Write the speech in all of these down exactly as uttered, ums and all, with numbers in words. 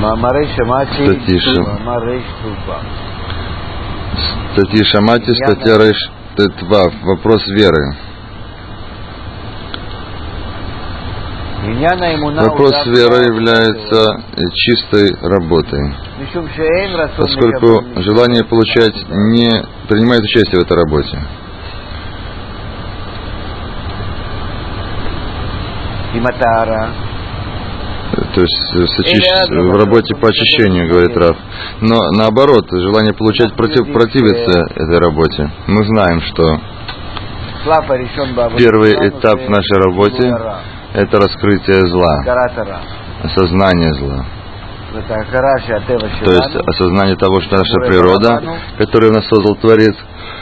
Статьи Статьи Шамати, статья Рейш Тетвав. Вопрос веры. Вопрос веры является чистой работой, поскольку желание получать не принимает участие в этой работе. То есть в, очищ... в работе по очищению, говорит Рав. Но наоборот, желание получать против... противится этой работе. Мы знаем, что первый этап в нашей работе — это раскрытие зла, осознание зла. То есть осознание того, что наша природа, которую нас создал Творец,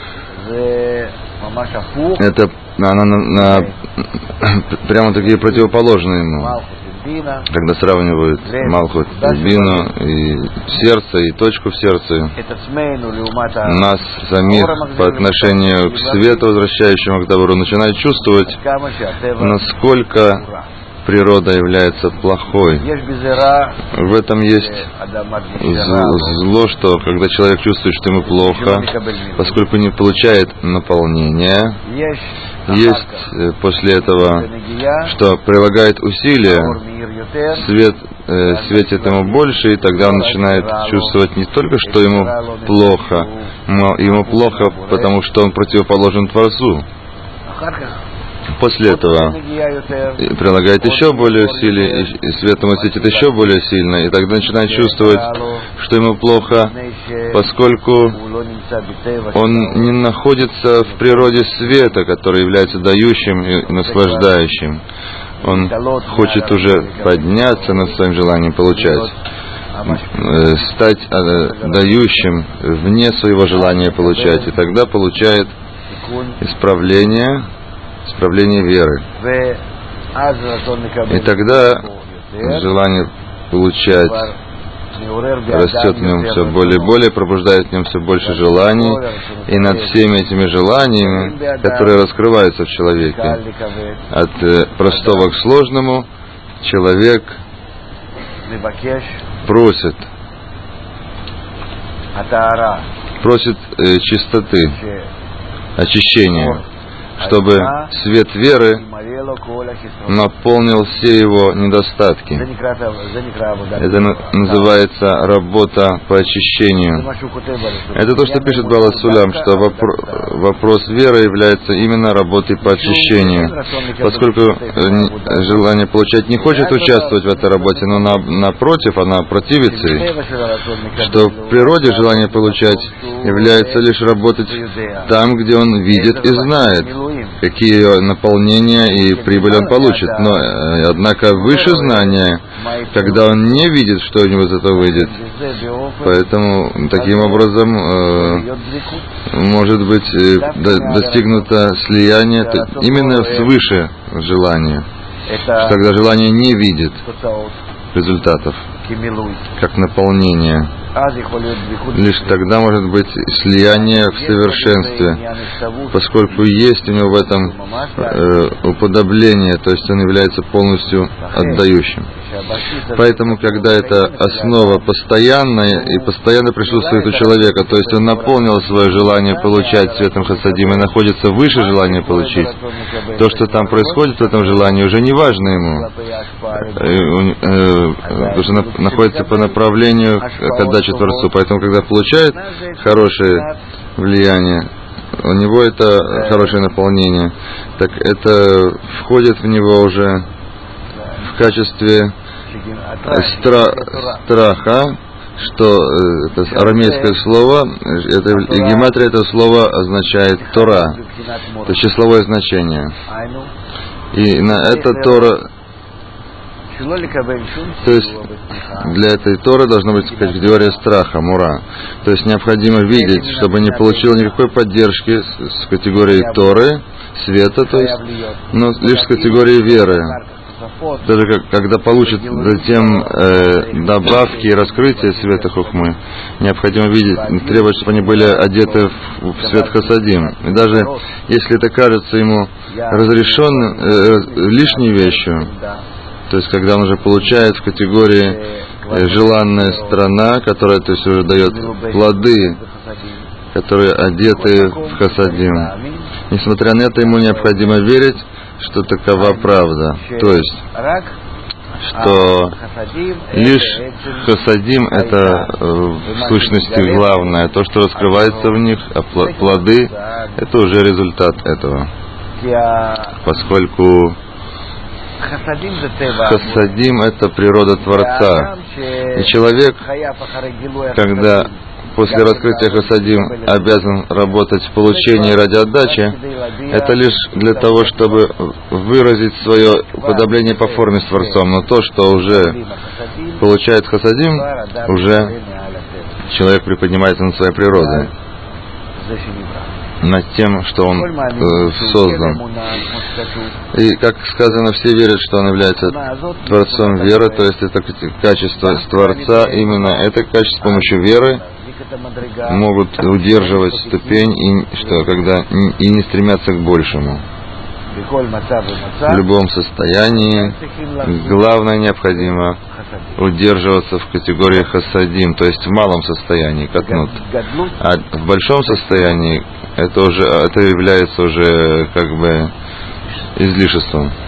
это она, на, на, прямо такие противоположные ему. Когда сравнивают Малхут, Бину и сердце, и точку в сердце, нас самих по отношению к свету, возвращающему к добру, начинают чувствовать, насколько природа является плохой. В этом есть зло, что когда человек чувствует, что ему плохо, поскольку не получает наполнения, есть после этого, что прилагает усилия, свет э, светит ему больше, и тогда он начинает чувствовать не только, что ему плохо, но ему плохо, потому что он противоположен Творцу. После этого прилагает еще более усилий, и свет ему светит еще более сильно, и тогда начинает чувствовать, что ему плохо, поскольку он не находится в природе света, который является дающим и наслаждающим. Он хочет уже подняться над своим желанием получать, стать дающим вне своего желания получать, и тогда получает исправление, исправление веры. И тогда желание получать растет в нем все более и более, пробуждает в нем все больше желаний, и над всеми этими желаниями, которые раскрываются в человеке, от простого к сложному, человек просит, просит э, чистоты, очищения, чтобы свет веры наполнил все его недостатки. Это называется работа по очищению. Это то, что пишет Баал ха-Сулам, что вопро- вопрос веры является именно работой по очищению. Поскольку желание получать не хочет участвовать в этой работе, но на, напротив, она противится ей, что в природе желание получать является лишь работать там, где он видит и знает, какие наполнения и прибыль он получит. Но, однако, выше знания, когда он не видит, что у него из этого выйдет. Поэтому, таким образом, э, может быть э, до, достигнуто слияние именно свыше желания. Что тогда желание не видит результатов, как наполнение. Лишь тогда может быть слияние в совершенстве, поскольку есть у него в этом э, уподобление, то есть он является полностью отдающим. Поэтому, когда эта основа постоянная и постоянно присутствует у человека, то есть он наполнил свое желание получать светом хасадим и находится выше желания получить, то, что там происходит в этом желании, уже не важно ему, потому что находится по направлению к отдаче Творцу. Поэтому, когда получает хорошее влияние, у него это хорошее наполнение, так это входит в него уже в качестве стра- страха, что это арамейское слово, это, и гематрия этого слова означает Тора, то есть числовое значение. И на это Тора, то есть для этой Торы должна быть категория страха, мура. То есть необходимо видеть, чтобы не получил никакой поддержки с, с категорией Торы, света, то есть, но лишь с категорией веры. Даже как, когда получит затем э, добавки и раскрытия света хухмы, необходимо видеть, требовать, чтобы они были одеты в, в свет хасадим. И даже если это кажется ему разрешенным, э, лишней вещью, то есть когда он уже получает в категории желанная страна, которая то есть уже дает плоды, которые одеты в хасадим. Несмотря на это, ему необходимо верить, что такова правда. То есть, что лишь хасадим — это в сущности главное, то, что раскрывается в них, а плоды — это уже результат этого. Поскольку хасадим — это природа Творца. И человек, когда после раскрытия хасадим обязан работать в получении ради отдачи, это лишь для того, чтобы выразить свое уподобление по форме с Творцом. Но то, что уже получает хасадим, уже человек приподнимается над своей природой, над тем, что он э, создан. И, как сказано, все верят, что он является Творцом веры, то есть это качество с Творца, именно это качество с помощью веры могут удерживать ступень, и, что, когда, и не стремятся к большему. В любом состоянии главное необходимо удерживаться в категории хасадим, то есть в малом состоянии, катнут. А в большом состоянии это уже это является уже как бы излишеством.